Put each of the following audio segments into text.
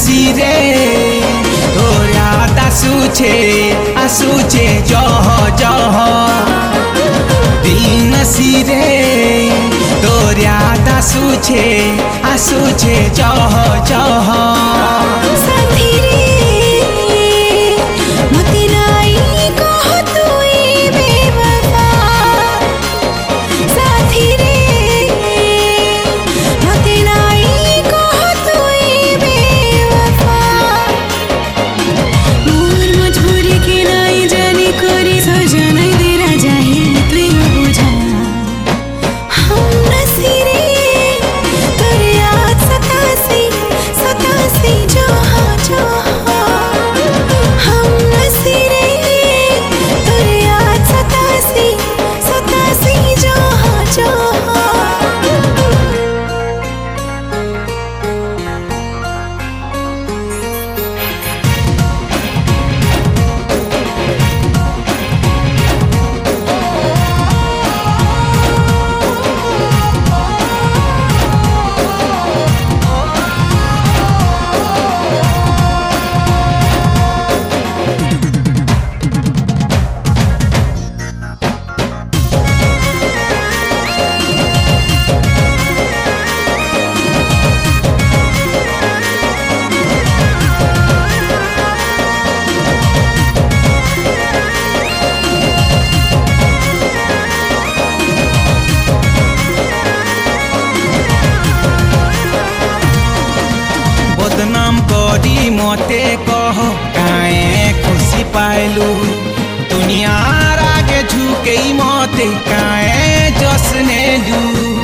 नसीरे तोर याद आसुचे जह जह दिल नसीरे तोर याद आसुचे जह जह बदनाम करी मते कह काए खुशी पाइलू दुनियार आगे झुके मते काए जसने लू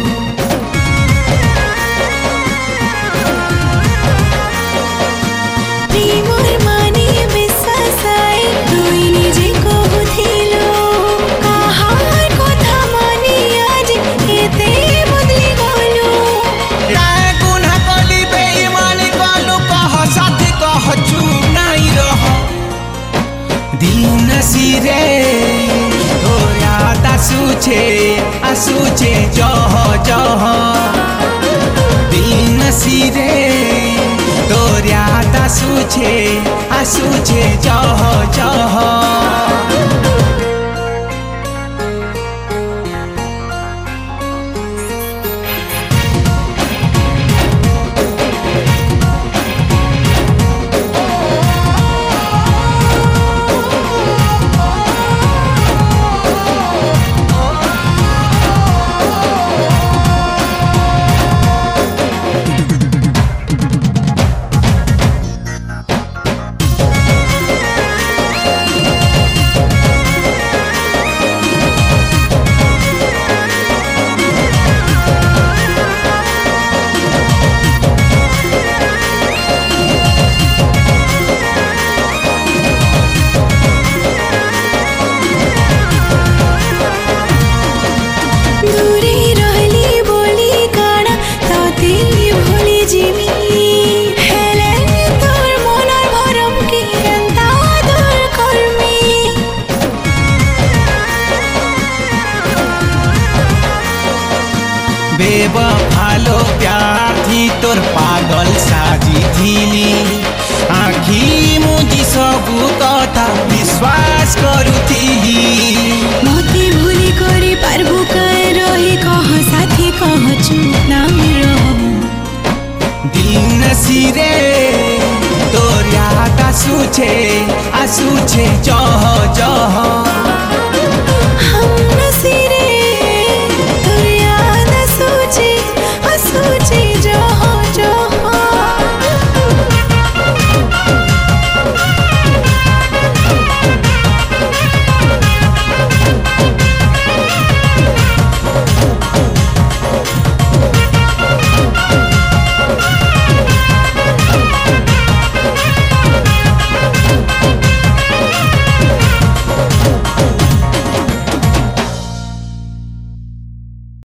दिल नसीरे तोर याद आसुचे जह जह दिल नसीरे तोर याद आसुचे जह जह बेवफालो प्यार थी तोर पागल साजी थिली आखी मुझी सबु कथा विश्वास करुथिली मते भूली करे पारबु कर रहे कह साथी कह चुप नाम रह दिल नसीरे तोर याद आसुचे जह जह